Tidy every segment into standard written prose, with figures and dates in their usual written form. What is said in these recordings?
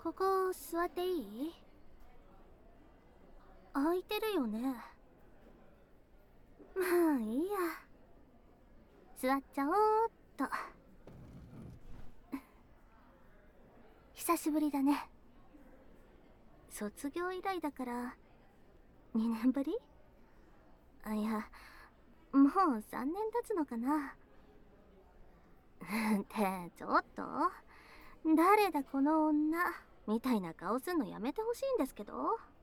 ここ座っていい？空いてるよね。まあいいや。座っちゃおうっと。久しぶりだね。卒業以来だから2年ぶり？あ、いや、もう3年経つのかな。ってちょっと、誰だこの女みたいな顔すんのやめてほしいんですけど。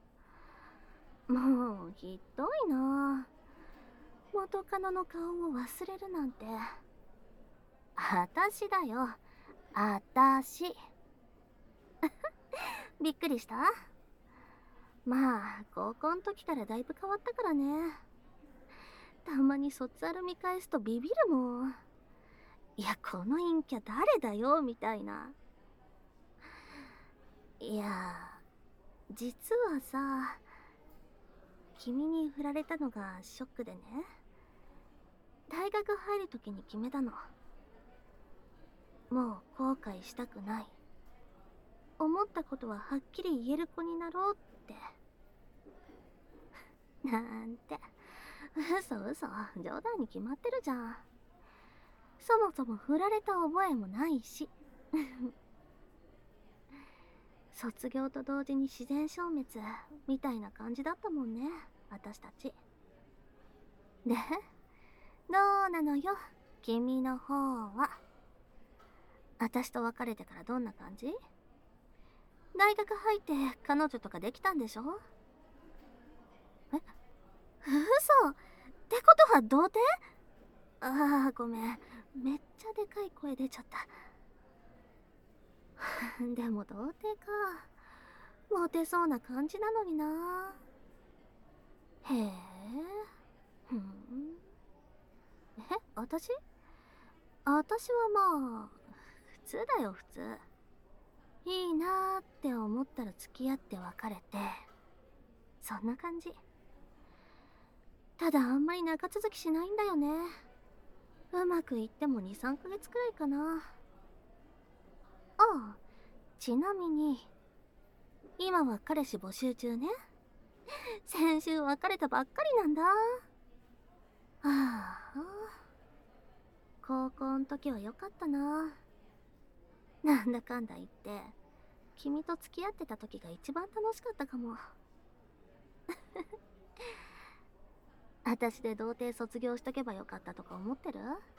もうひどいな。元カノの顔を忘れるなんて。あたしだよ、あたし。びっくりした？まあ高校の時からだいぶ変わったからね。たまに卒アル見返すとビビるもん。いや、この陰キャ誰だよみたいな。いや、実はさ、君に振られたのがショックでね。大学入る時に決めたの。もう後悔したくない。思ったことははっきり言える子になろうって。なんて。嘘嘘、冗談に決まってるじゃん。そもそも振られた覚えもないし。卒業と同時に自然消滅みたいな感じだったもんね、私たち。で、どうなのよ、君の方は。私と別れてからどんな感じ？大学入って彼女とかできたんでしょ？え、嘘ってことは童貞？ああ、ごめん。めっちゃでかい声出ちゃった。でも童貞か。モテそうな感じなのにな。へえ。ふん。私はまあ、普通だよ、普通。いいなーって思ったら付き合って別れて。そんな感じ。ただあんまり長続きしないんだよね。うまくいっても2、3ヶ月くらいかな。ああ、ちなみに、今は彼氏募集中ね。先週別れたばっかりなんだ。はあ、高校の時は良かったな。なんだかんだ言って、君と付き合ってた時が一番楽しかったかも。私で童貞卒業しとけばよかったとか思ってる？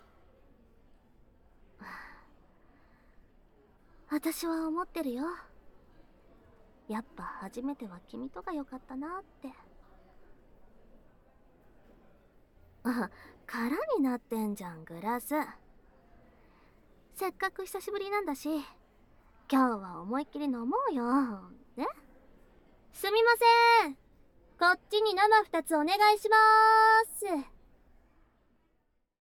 私は思ってるよ。やっぱ初めては君とが良かったなって。あ、空になってんじゃん、グラス。せっかく久しぶりなんだし、今日は思いっきり飲もうよ。ね？すみません。こっちに生2つお願いしまーす。